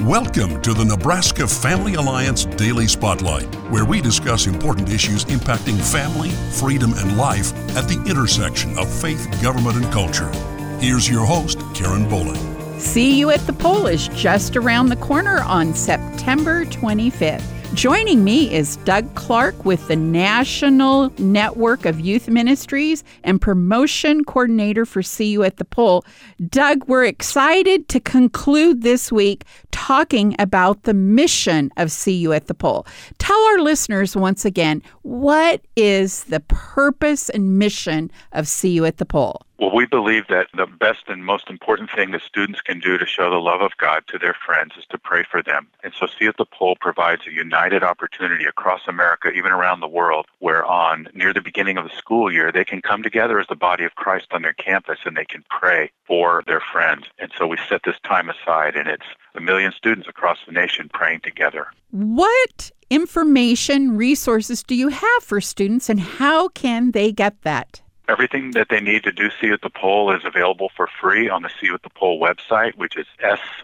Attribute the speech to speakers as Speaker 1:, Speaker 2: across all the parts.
Speaker 1: Welcome to the Nebraska Family Alliance Daily Spotlight, where we discuss important issues impacting family, freedom, and life at the intersection of faith, government, and culture. Here's your host, Karen Bowling.
Speaker 2: See You at the Pole is just around the corner on September 25th. Joining me is Doug Clark with the National Network of Youth Ministries and Promotion Coordinator for See You at the Pole. Doug, we're excited to conclude this week talking about the mission of See You at the Pole. Tell our listeners once again, what is the purpose and mission of See You at the Pole?
Speaker 3: Well, we believe that the best and most important thing that students can do to show the love of God to their friends is to pray for them. And so See at the Pole provides a united opportunity across America, even around the world, where near the beginning of the school year, they can come together as the body of Christ on their campus and they can pray for their friends. And so we set this time aside, and it's 1 million students across the nation praying together.
Speaker 2: What information, resources do you have for students, and how can they get that?
Speaker 3: Everything that they need to do See at the Pole is available for free on the See at the Pole website, which is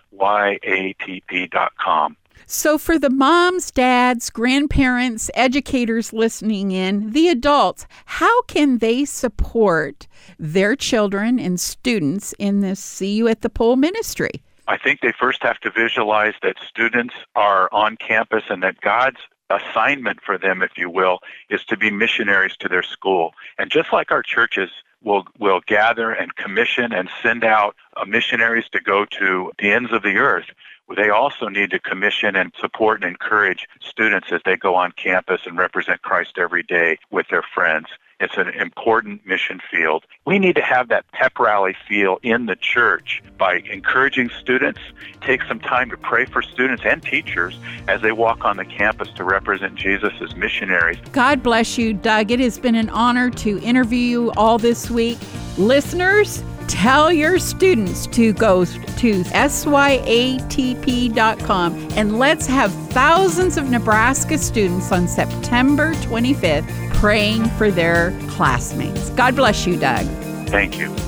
Speaker 3: syatp.com.
Speaker 2: So for the moms, dads, grandparents, educators listening in, the adults, how can they support their children and students in this See You at the Pole ministry?
Speaker 3: I think they first have to visualize that students are on campus and that God's assignment for them, if you will, is to be missionaries to their school. And just like our churches will gather and commission and send out missionaries to go to the ends of the earth, they also need to commission and support and encourage students as they go on campus and represent Christ every day with their friends. It's an important mission field. We need to have that pep rally feel in the church by encouraging students. Take some time to pray for students and teachers as they walk on the campus to represent Jesus as missionaries.
Speaker 2: God bless you, Doug. It has been an honor to interview you all this week. Listeners, tell your students to go to syatp.com and let's have thousands of Nebraska students on September 25th praying for their classmates. God bless you, Doug.
Speaker 3: Thank you.